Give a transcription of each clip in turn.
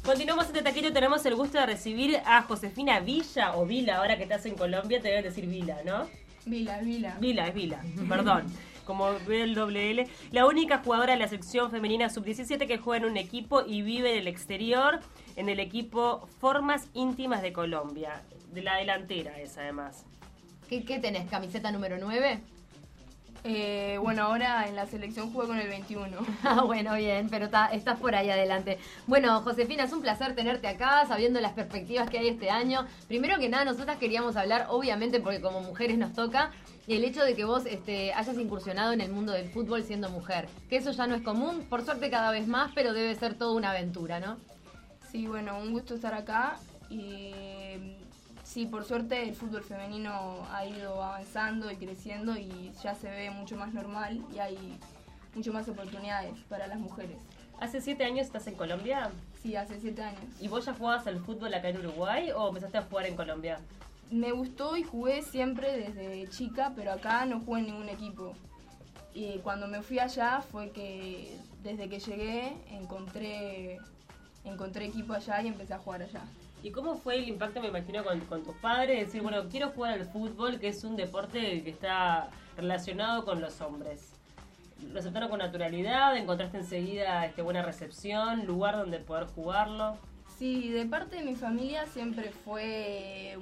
Continuamos en Taquito, tenemos el gusto de recibir a Josefina Villa, o Vila, ahora que estás en Colombia te deben decir Vila, ¿no? Vila. Vila, es Vila, perdón. Como ve el doble L, la única jugadora de la sección femenina sub-17 que juega en un equipo y vive en el exterior, en el equipo Formas Íntimas de Colombia. De la delantera es además. ¿Qué tenés? ¿Camiseta número 9? Bueno, ahora en la selección juego con el 21. Ah, bueno, bien, pero estás por ahí adelante. Bueno, Josefina, es un placer tenerte acá, sabiendo las perspectivas que hay este año. Primero que nada, nosotras queríamos hablar, obviamente, porque como mujeres nos toca, el hecho de que vos hayas incursionado en el mundo del fútbol siendo mujer. Que eso ya no es común, por suerte cada vez más, pero debe ser toda una aventura, ¿no? Sí, bueno, un gusto estar acá y... Sí, por suerte el fútbol femenino ha ido avanzando y creciendo y ya se ve mucho más normal y hay mucho más oportunidades para las mujeres. ¿Hace 7 años estás en Colombia? Sí, hace 7 años. ¿Y vos ya jugabas al fútbol acá en Uruguay o empezaste a jugar en Colombia? Me gustó y jugué siempre desde chica, pero acá no jugué en ningún equipo. Y cuando me fui allá fue que desde que llegué encontré equipo allá y empecé a jugar allá. ¿Y cómo fue el impacto, me imagino, con tus padres? Decir, bueno, quiero jugar al fútbol, que es un deporte que está relacionado con los hombres. ¿Lo aceptaron con naturalidad? ¿Encontraste enseguida buena recepción, lugar donde poder jugarlo? Sí, de parte de mi familia siempre fue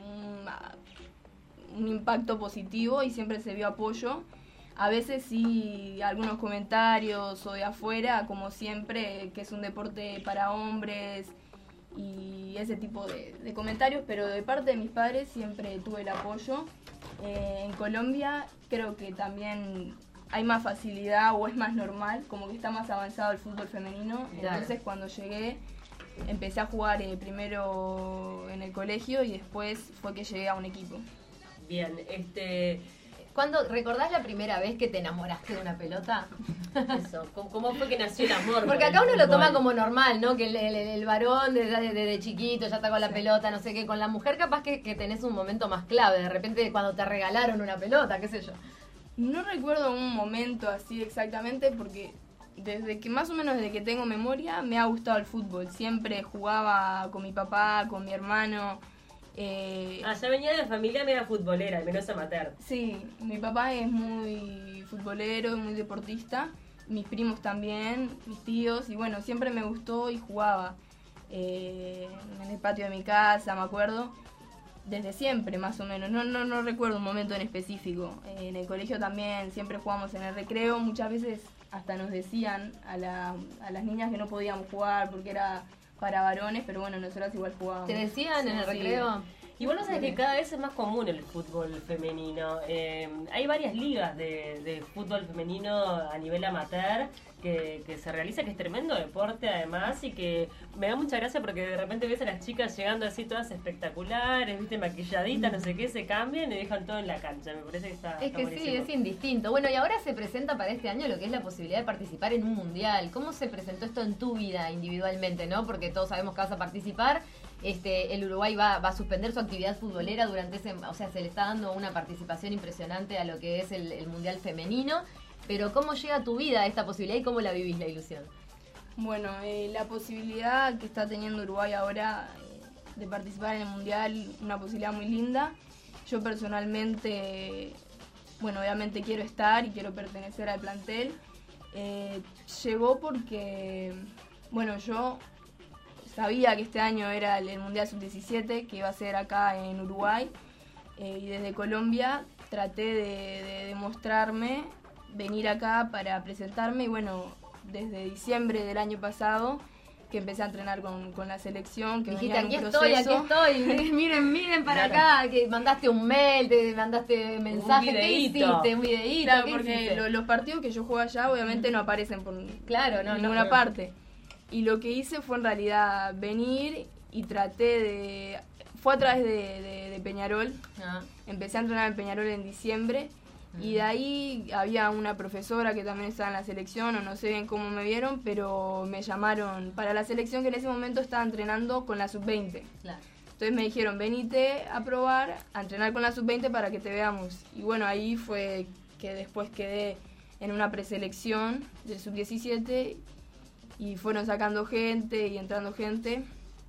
un impacto positivo y siempre se vio apoyo. A veces sí, algunos comentarios o de afuera, como siempre, que es un deporte para hombres y ese tipo de comentarios, pero de parte de mis padres siempre tuve el apoyo. En Colombia creo que también hay más facilidad o es más normal, como que está más avanzado el fútbol femenino. Entonces cuando llegué empecé a jugar primero en el colegio y después fue que llegué a un equipo. Bien, ¿Recordás la primera vez que te enamoraste de una pelota? Eso, ¿cómo fue que nació el amor? Porque acá uno lo toma como normal, ¿no? Que el varón desde chiquito ya está con la pelota, no sé qué. Con la mujer capaz que tenés un momento más clave, de repente cuando te regalaron una pelota, qué sé yo. No recuerdo un momento así exactamente porque más o menos desde que tengo memoria me ha gustado el fútbol. Siempre jugaba con mi papá, con mi hermano. Ya venía de familia media futbolera, menos amateur. Sí, mi papá es muy futbolero, muy deportista, mis primos también, mis tíos, y bueno, siempre me gustó y jugaba en el patio de mi casa, me acuerdo, desde siempre más o menos, no recuerdo un momento en específico. En el colegio también siempre jugamos en el recreo, muchas veces hasta nos decían a las niñas que no podíamos jugar porque era para varones, pero bueno, nosotras igual jugábamos. ¿Te decían en el recreo? Y bueno, sabes que cada vez es más común el fútbol femenino. Hay varias ligas de fútbol femenino a nivel amateur que se realiza, que es tremendo deporte además, y que me da mucha gracia porque de repente ves a las chicas llegando así todas espectaculares, viste, maquilladitas, no sé qué, se cambian y dejan todo en la cancha. Me parece que está buenísimo. Sí, es indistinto. Bueno, y ahora se presenta para este año lo que es la posibilidad de participar en un mundial. ¿Cómo se presentó esto en tu vida individualmente, no? Porque todos sabemos que vas a participar. El Uruguay va a suspender su actividad futbolera durante se le está dando una participación impresionante a lo que es el mundial femenino. Pero ¿cómo llega a tu vida esta posibilidad y cómo la vivís, la ilusión? Bueno, la posibilidad que está teniendo Uruguay ahora de participar en el mundial, una posibilidad muy linda. Yo personalmente, bueno, obviamente quiero estar y quiero pertenecer al plantel. Llegó porque, bueno, yo sabía que este año era el Mundial Sub-17, que iba a ser acá en Uruguay, y desde Colombia traté de demostrarme, venir acá para presentarme, y bueno, desde diciembre del año pasado que empecé a entrenar con la selección, que dijiste, venía en un aquí proceso. estoy, miren para acá, que mandaste un mail, te mandaste mensaje, ¿qué hiciste? Un videíto. Claro, porque los partidos que yo juego allá obviamente no aparecen por ninguna parte. Y lo que hice fue en realidad venir y fue a través de Peñarol. Empecé a entrenar en Peñarol en diciembre. Y de ahí había una profesora que también estaba en la selección, o no sé bien cómo me vieron, pero me llamaron para la selección que en ese momento estaba entrenando con la sub-20. Claro. Entonces me dijeron, venite a probar, a entrenar con la sub-20 para que te veamos. Y bueno, ahí fue que después quedé en una preselección del sub-17 y fueron sacando gente y entrando gente.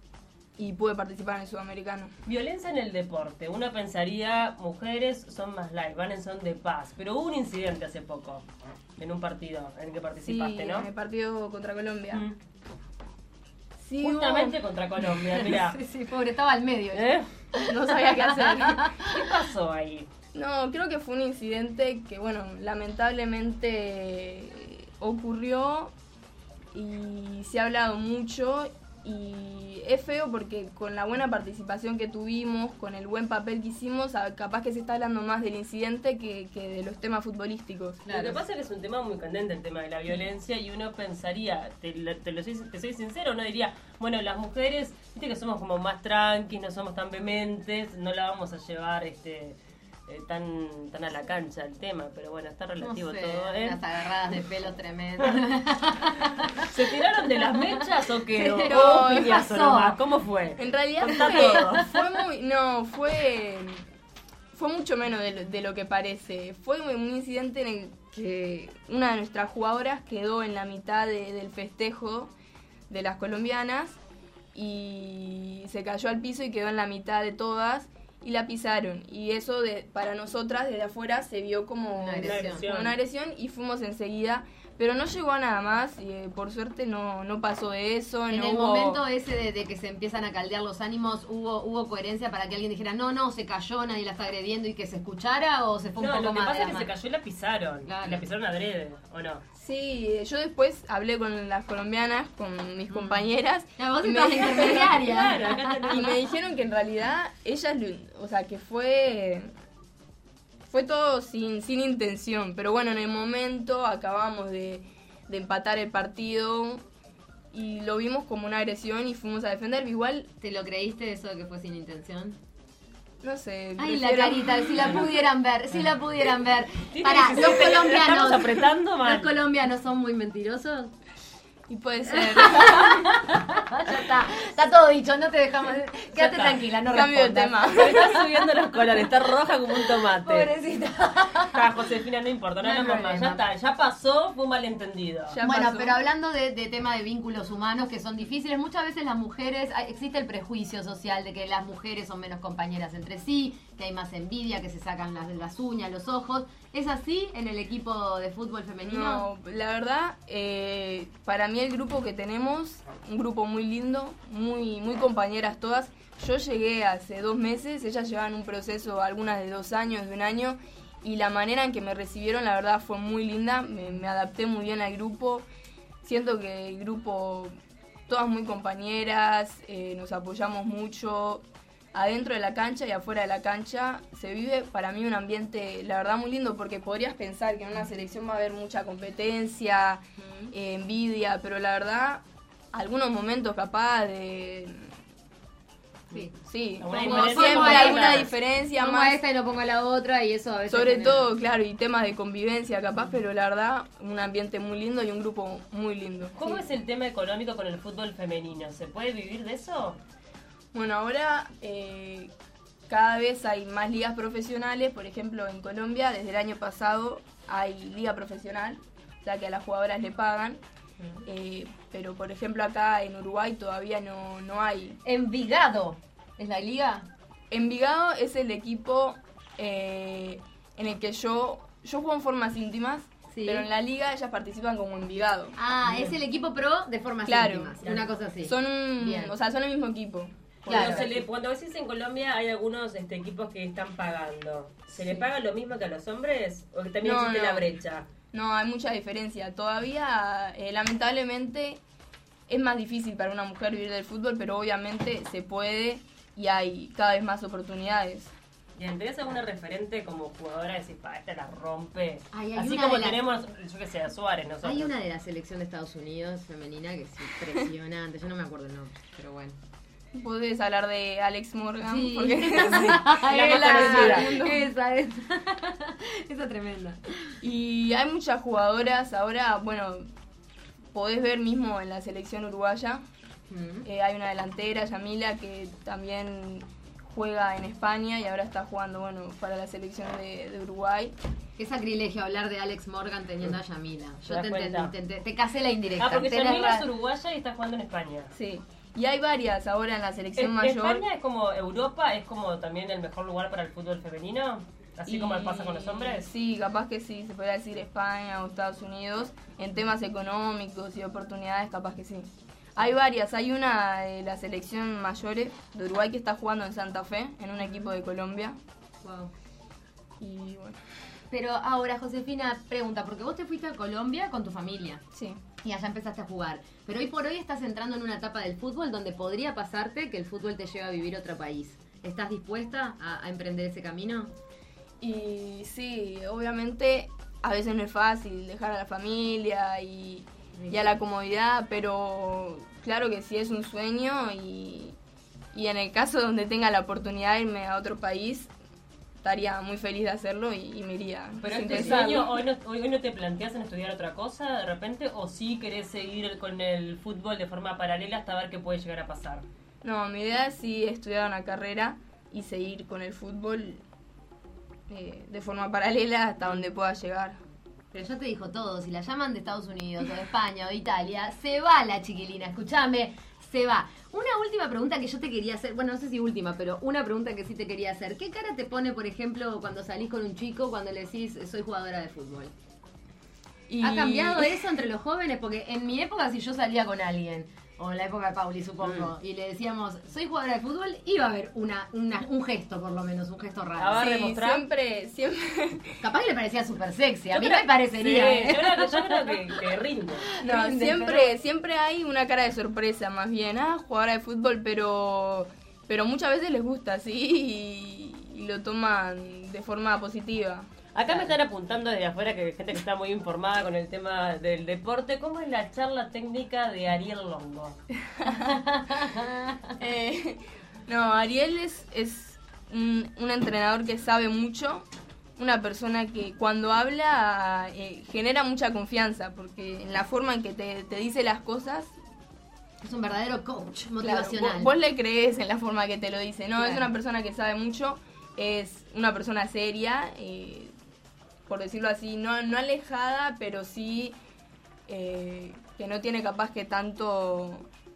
y pude participar en el sudamericano. Violencia en el deporte. Uno pensaría, mujeres son más light, van en son de paz. Pero hubo un incidente hace poco, en un partido en el que participaste, Sí, ¿no? en el partido contra Colombia. Mm. Sí, Justamente contra Colombia, mirá. Sí, pobre, estaba al medio. no sabía qué hacer. ¿Qué pasó ahí? No, creo que fue un incidente que, bueno, lamentablemente ocurrió y se ha hablado mucho y es feo porque con la buena participación que tuvimos, con el buen papel que hicimos, capaz que se está hablando más del incidente que de los temas futbolísticos. Lo que pasa es que es un tema muy candente, el tema de la violencia, y uno pensaría, te soy sincero, uno diría, bueno, las mujeres, viste que somos como más tranquis, no somos tan vehementes, no la vamos a llevar tan a la cancha el tema, pero bueno, está relativo No sé, todo, ¿eh? unas agarradas de pelo tremendas. Sí. ¿Se tiraron de las mechas o qué? No, ¿O piñazo pasó? nomás? ¿Cómo fue? En realidad Contá todo. fue mucho menos de lo que parece. Fue un incidente en el que una de nuestras jugadoras quedó en la mitad del festejo de las colombianas y se cayó al piso y quedó en la mitad de todas y la pisaron. Y eso para nosotras desde afuera se vio como una agresión y fuimos enseguida. Pero no llegó a nada más y por suerte no pasó de eso. En no el hubo... momento ese de que se empiezan a caldear los ánimos, ¿hubo coherencia para que alguien dijera, no, se cayó, nadie la está agrediendo y que se escuchara, o se fue un No, poco lo que más pasa de es que la se mano? cayó y la pisaron. Claro. Y la pisaron adrede, ¿o no? Sí, yo después hablé con las colombianas, con mis compañeras. Ya, vos y estás intermediaria. Claro, acá tenemos. Y me dijeron que en realidad ellas, o sea, que fue todo sin intención. Pero bueno, en el momento acabamos de empatar el partido y lo vimos como una agresión y fuimos a defender. Igual, ¿Te lo creíste eso de que fue sin intención? no sé. Ay, la prefiero- carita, si la pudieran ver. Tiene Para, 17, los la estamos colombianos. apretando mal. ¿Los colombianos son muy mentirosos? Y puede ser. Ya está todo dicho, no te dejamos. Quédate está. tranquila, no Cambio de respondas. tema. Me está subiendo los colores, está roja como un tomate. Pobrecita. Ah, Josefina, no importa, no No hay hablamos más. Ya problema. está, ya pasó, fue un malentendido. Ya Bueno, pasó. pero hablando de tema de vínculos humanos que son difíciles, muchas veces las mujeres, existe el prejuicio social de que las mujeres son menos compañeras entre sí, que hay más envidia, que se sacan las uñas, los ojos. ¿Es así en el equipo de fútbol femenino? No, la verdad, para mí el grupo que tenemos, un grupo muy lindo, muy compañeras todas. Yo llegué hace 2 meses, ellas llevaban un proceso, algunas de 2 años, de 1 año, y la manera en que me recibieron, la verdad, fue muy linda. Me adapté muy bien al grupo. Siento que el grupo, todas muy compañeras, nos apoyamos mucho. Adentro de la cancha y afuera de la cancha se vive para mí un ambiente, la verdad, muy lindo, porque podrías pensar que en una selección va a haber mucha competencia, envidia, pero la verdad, algunos momentos capaz de... Sí. Sí, Alguna como diferencia siempre más alguna clara. diferencia Pongo a más, esta y no pongo a la otra y eso a veces sobre genera- todo, claro, y temas de convivencia capaz, pero la verdad, un ambiente muy lindo y un grupo muy lindo. ¿Cómo es el tema económico con el fútbol femenino? ¿Se puede vivir de eso? Bueno, ahora cada vez hay más ligas profesionales. Por ejemplo, en Colombia, desde el año pasado, hay liga profesional, o sea que a las jugadoras le pagan. Pero, por ejemplo, acá en Uruguay todavía no hay. Envigado, ¿es la liga? Envigado es el equipo en el que yo juego en formas íntimas, Sí. pero en la liga ellas participan como Envigado. Ah, es el equipo pro de formas Claro. íntimas, una cosa así. Son Bien. son el mismo equipo. Cuando, Claro. cuando decís en Colombia hay algunos equipos que están pagando. ¿Se le paga lo mismo que a los hombres? ¿O que también No, existe no. la brecha? No, hay mucha diferencia. Todavía, lamentablemente, es más difícil para una mujer vivir del fútbol, pero obviamente se puede y hay cada vez más oportunidades. Bien, ¿tenés alguna referente como jugadora que decís, esta la rompe? Ay, hay Así una como de las- tenemos, yo que sé, a Suárez, nosotros. Hay una de la selección de Estados Unidos femenina que es impresionante, yo no me acuerdo el nombre, pero bueno. Podés hablar de Alex Morgan, Sí. porque La más conocida. Esa tremenda. Y hay muchas jugadoras ahora, bueno, podés ver mismo en la selección uruguaya. Hay una delantera, Yamila, que también juega en España y ahora está jugando, bueno, para la selección de Uruguay. Qué sacrilegio hablar de Alex Morgan teniendo a Yamila. ¿Te Yo das te cuenta? entendí, te casé la indirecta. Ah, porque Tenés Yamila es ra- uruguaya y está jugando en España. Sí. Y hay varias ahora en la selección mayor. ¿España es como Europa, es como también el mejor lugar para el fútbol femenino? Así como pasa con los hombres. Sí, capaz que sí, se podría decir España o Estados Unidos. En temas económicos y oportunidades, capaz que sí. Hay varias, hay una de la selección mayores de Uruguay que está jugando en Santa Fe, en un equipo de Colombia. Wow. Y bueno, Pero ahora, Josefina, pregunta, porque vos te fuiste a Colombia con tu familia sí. y allá empezaste a jugar, pero hoy por hoy estás entrando en una etapa del fútbol donde podría pasarte que el fútbol te lleve a vivir otro país. ¿Estás dispuesta a emprender ese camino? Y sí, obviamente a veces no es fácil dejar a la familia y a la comodidad, pero claro que sí es un sueño y en el caso donde tenga la oportunidad de irme a otro país, estaría muy feliz de hacerlo y me iría. Pero sin este pensarlo. sueño, hoy no te planteas en estudiar otra cosa de repente, o sí querés seguir con el fútbol de forma paralela hasta ver qué puede llegar a pasar. No, mi idea es sí estudiar una carrera y seguir con el fútbol de forma paralela hasta donde pueda llegar. Pero ya te dijo todo, si la llaman de Estados Unidos o de España o de Italia, se va la chiquilina, escúchame, se va. Una última pregunta que yo te quería hacer, bueno, no sé si última, pero una pregunta que sí te quería hacer. ¿Qué cara te pone, por ejemplo, cuando salís con un chico, cuando le decís, soy jugadora de fútbol? Y... ¿Ha cambiado eso entre los jóvenes? Porque en mi época, si yo salía con alguien, o en la época de Pauli, supongo, y le decíamos, soy jugadora de fútbol, iba a haber un gesto, por lo menos, un gesto raro. A ver, Sí, demostrar. siempre. Capaz que le parecía súper sexy, a Yo mí creo- me parecería. Sí, ¿eh? yo creo que rinde. No, Rinde, siempre hay una cara de sorpresa, más bien. Jugadora de fútbol, pero muchas veces les gusta, sí, y lo toman de forma positiva. Acá me están apuntando desde afuera que hay gente que está muy informada con el tema del deporte. ¿Cómo es la charla técnica de Ariel Longo? No, Ariel es un entrenador que sabe mucho, una persona que cuando habla genera mucha confianza, porque en la forma en que te dice las cosas, Es un verdadero coach claro, motivacional. vos le crees en la forma que te lo dice. No, Claro. es una persona que sabe mucho, es una persona seria, por decirlo así, no alejada, pero sí que no tiene capaz que tanto...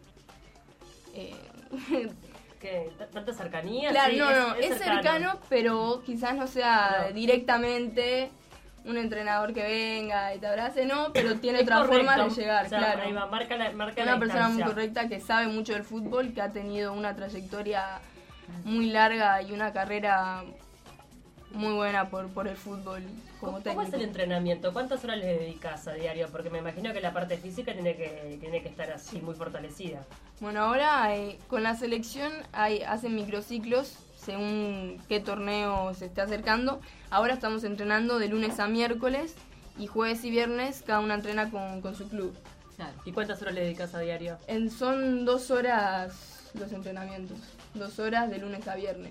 ¿Qué? ¿Tanta cercanía? Claro, Sí, no, es cercano, pero quizás no sea No. directamente un entrenador que venga y te abrace, no, pero tiene Es otras correcto. formas de llegar, O sea, claro. ahí va, marca la Una persona distancia. muy correcta que sabe mucho del fútbol, que ha tenido una trayectoria muy larga y una carrera muy buena por el fútbol como ¿Cómo técnico. es el entrenamiento? ¿Cuántas horas le dedicas a diario? Porque me imagino que la parte física tiene que estar así, muy fortalecida. Bueno, ahora con la selección hacen microciclos según qué torneo se esté acercando. Ahora estamos entrenando de lunes a miércoles y jueves y viernes cada una entrena con su club. Claro. ¿Y cuántas horas le dedicas a diario? Son 2 horas los entrenamientos, 2 horas de lunes a viernes.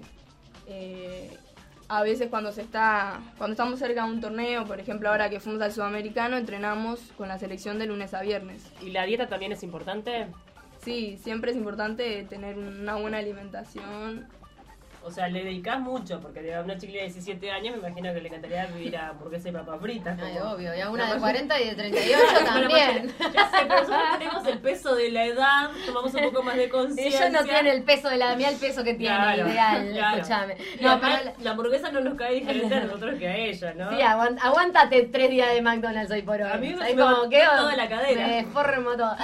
A veces cuando estamos cerca de un torneo, por ejemplo ahora que fuimos al Sudamericano, entrenamos con la selección de lunes a viernes. ¿Y la dieta también es importante? Sí, siempre es importante tener una buena alimentación. O sea, le dedicás mucho, porque a una chiquilla de 17 años me imagino que le encantaría vivir a hamburguesa y papas fritas. Ay, como- obvio, y a la una de mayor- 40 y de 38 también. Ya sé, pero nosotros tenemos el peso de la edad, tomamos un poco más de conciencia. Ella no tiene el peso de la mía, el peso que tiene, Claro, ideal, claro. escúchame. Y No, además, pero la hamburguesa no nos cae diferente a nosotros que a ella, ¿no? sí, aguántate 3 días de McDonald's hoy por hoy. A mí me ¿Sabes me cómo cortó quedo? toda la cadera. Me deformo todo.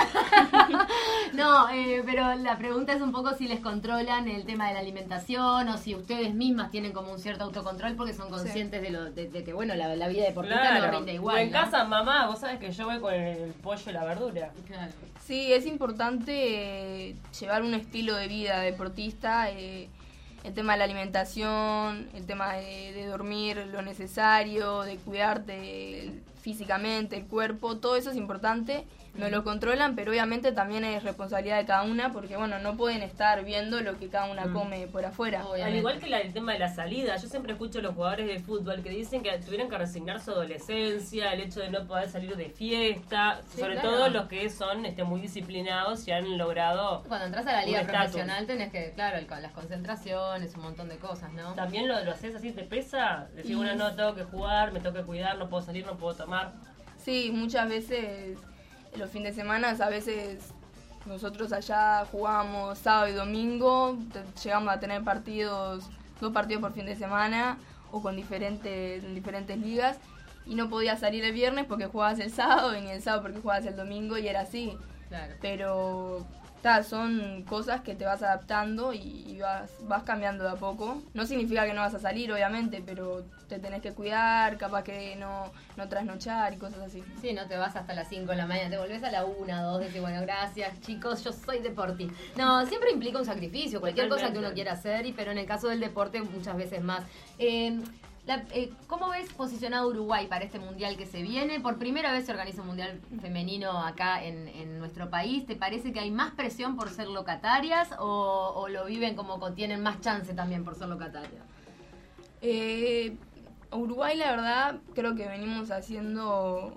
No, pero la pregunta es un poco si les controlan el tema de la alimentación o si ustedes mismas tienen como un cierto autocontrol porque son conscientes de que, bueno, la vida deportista no rinde igual, O en ¿no? casa, mamá, vos sabés que yo voy con el pollo y la verdura. Claro. Sí, es importante llevar un estilo de vida deportista, el tema de la alimentación, el tema de dormir lo necesario, de cuidarte físicamente, el cuerpo, todo eso es importante, no lo controlan, pero obviamente también es responsabilidad de cada una porque, bueno, no pueden estar viendo lo que cada una come por afuera. Obviamente. Al igual que el tema de la salida, yo siempre escucho a los jugadores de fútbol que dicen que tuvieron que resignar su adolescencia, el hecho de no poder salir de fiesta, Sí, sobre claro. todo los que son muy disciplinados y han logrado... Cuando entras a la liga Un estatus. profesional tenés que, claro, las concentraciones, un montón de cosas, ¿no? ¿También lo haces así, te pesa? Decir, bueno, no, tengo que jugar, me tengo que cuidar, no puedo salir, no puedo tomar. Sí, muchas veces los fines de semana a veces Nosotros allá jugábamos sábado y domingo, llegamos a tener 2 partidos por fin de semana o con diferentes ligas, y no podías salir el viernes porque jugabas el sábado y ni el sábado porque jugabas el domingo, y era así. Claro. Pero son cosas que te vas adaptando y vas cambiando de a poco. No significa que no vas a salir, obviamente, pero te tenés que cuidar, capaz que no trasnochar y cosas así. Sí, no te vas hasta las 5 de la mañana, te volvés a la 1, 2, decís, bueno, gracias chicos, yo soy deportista. No, siempre implica un sacrificio, cualquier cosa que uno quiera hacer, pero en el caso del deporte muchas veces más. ¿Cómo ves posicionado Uruguay para este mundial que se viene? Por primera vez se organiza un mundial femenino acá en nuestro país. ¿Te parece que hay más presión por ser locatarias o lo viven como que tienen más chance también por ser locatarias? Uruguay, la verdad, creo que venimos haciendo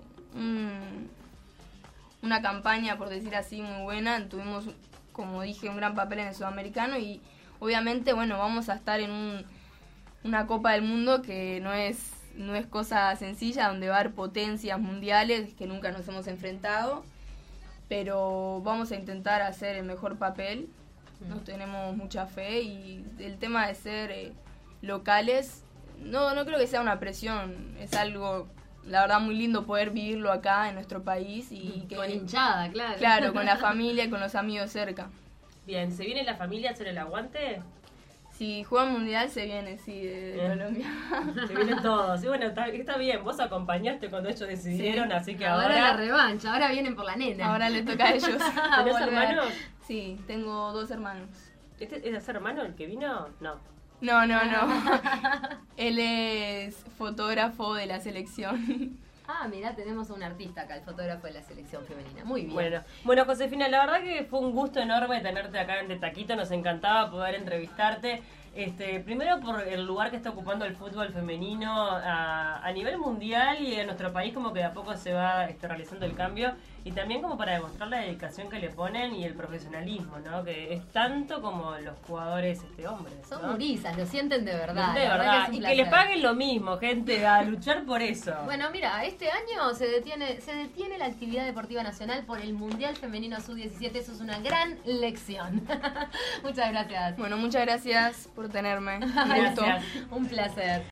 una campaña, por decir así, muy buena. Tuvimos, como dije, un gran papel en el Sudamericano y obviamente, bueno, vamos a estar en una Copa del Mundo que no es cosa sencilla, donde va a haber potencias mundiales que nunca nos hemos enfrentado, pero vamos a intentar hacer el mejor papel. Nos tenemos mucha fe, y el tema de ser locales no creo que sea una presión, es algo, la verdad, muy lindo poder vivirlo acá en nuestro país y que, con hinchada, claro. Claro, con la familia y con los amigos cerca. Bien, ¿se viene la familia a hacer el aguante? Si juega mundial se viene, sí, de Colombia. Se vienen todos. Y bueno, está bien, vos acompañaste cuando ellos decidieron, sí. Así que ahora la revancha, ahora vienen por la nena. Ahora le toca a ellos. ¿Tenés hermanos? Sí, tengo 2 hermanos. ¿Este es hermano el que vino? No. No. Él es fotógrafo de la selección. Ah, mirá, tenemos a un artista acá, el fotógrafo de la selección femenina. Muy bien. Bueno, Josefina, la verdad que fue un gusto enorme tenerte acá en De Taquito. Nos encantaba poder entrevistarte. Primero por el lugar que está ocupando el fútbol femenino a nivel mundial y en nuestro país, como que de a poco se va realizando el cambio, y también como para demostrar la dedicación que le ponen y el profesionalismo, ¿no? Que es tanto como los jugadores hombres, ¿no? Son gurisas, lo sienten de verdad. De verdad, y que les paguen lo mismo, gente, a luchar por eso. Bueno, mira, este año se detiene la actividad deportiva nacional por el Mundial Femenino Sub-17, eso es una gran lección. Muchas gracias. Bueno, muchas gracias por tenerme. Gracias. Un placer.